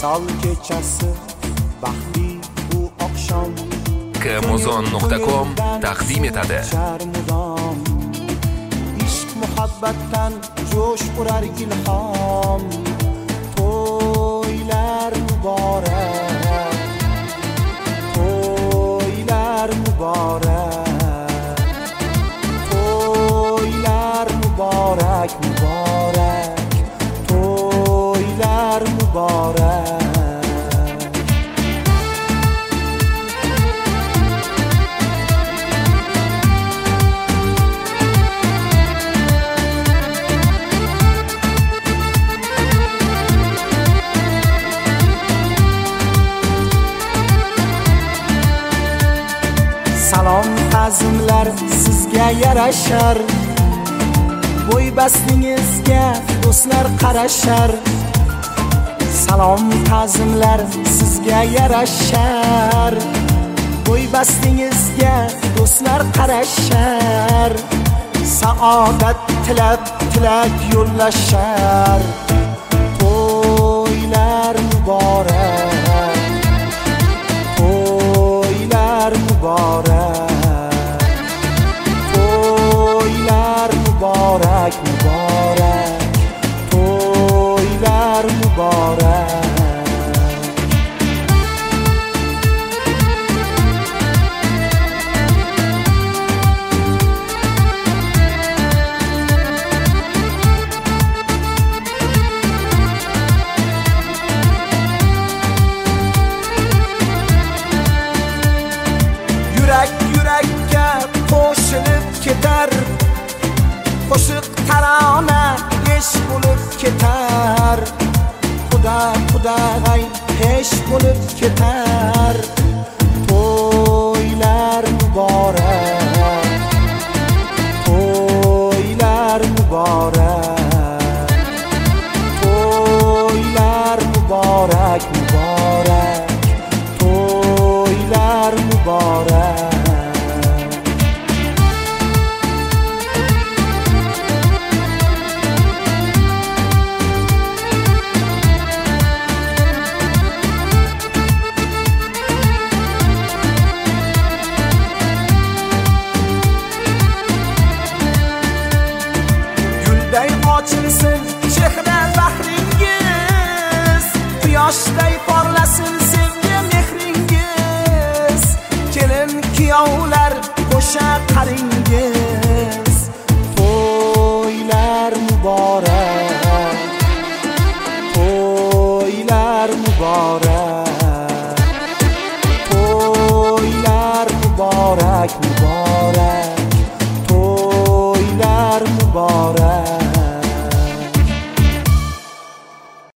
Visol kechasi baxtli bu oqshom kmozon.com taqdim etadi. Ishq muhabbatdan jo'sh urar ilhom. To'ylar muborak, to'ylar muborak, to'ylar muborak, muborak, to'ylar muborak. Salom ta'zimlar sizga yarashar. Bo'ybastingizga do'stlar qarashar. Salom ta'zimlar sizga yarashar. Bo'ybastingizga do'stlar qarashar. Saodat tilab tilak yo'llashar. To'ylar muborak, to'ylar muborak, to'ylar muborak, muborak, to'ylar muborak. Yurak yurakka qo'shilib ketar, qo'shiq tarona esh bo'lib ketar. Xudo xudog'ay pesh bo'lib ketar.